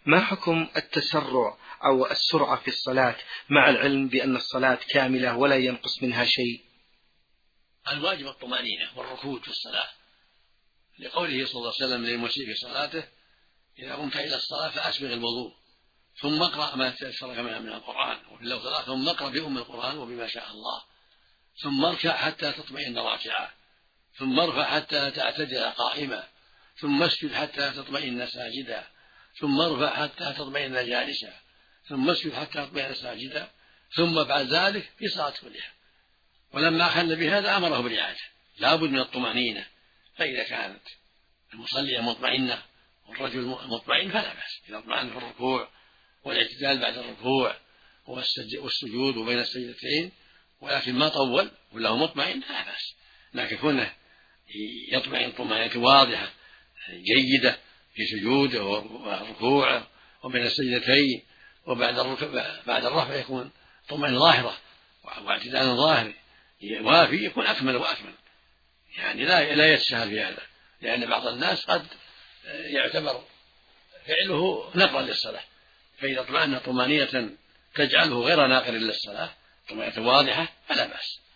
ما حكم التسرع أو السرعة في الصلاة مع العلم بأن الصلاة كاملة ولا ينقص منها شيء؟ الواجب الطمأنينة والركود في الصلاة، لقوله صلى الله عليه وسلم للمسيء في صلاته: إذا قمت إلى الصلاة فأسبغ الوضوء ثم اقرأ ما تيسر من القرآن، وفي اللفظ الآخر: ثم اقرأ بأم القرآن وبما شاء الله، ثم اركع حتى تطمئن راكعا، ثم ارفع حتى تعتدل قائما، ثم اسجد حتى تطمئن ساجدا، ثم ارفع حتى تطمئن جالسا، ثم اسجد حتى تطمئن ساجدا، ثم بعد ذلك في صلاة كلها. ولما أخل بهذا أمره بالإعادة، لا بد من الطمأنينة. فإذا كانت المصلية مطمئنة والرجل مطمئن فلا بأس إذا اطمأن في الركوع والاعتدال بعد الركوع والسجود وبين السجدتين، ولكن ما طول وله مطمئن لا بأس. لكن كونه يطمئن طمأنينة واضحة جيدة في سجوده وركوعه وبين السجدتين، وبعد الرفع يكون طمأنينة ظاهرة واعتدال ظاهر وافي، يكون أكمل وأكمل. يعني لا يتساهل في هذا، لأن بعض الناس قد يعتبر فعله نقرا للصلاة، فإذا اطمأن طمأنينة تجعله غير ناقر للصلاة، طمأنينة واضحة، فلا بأس.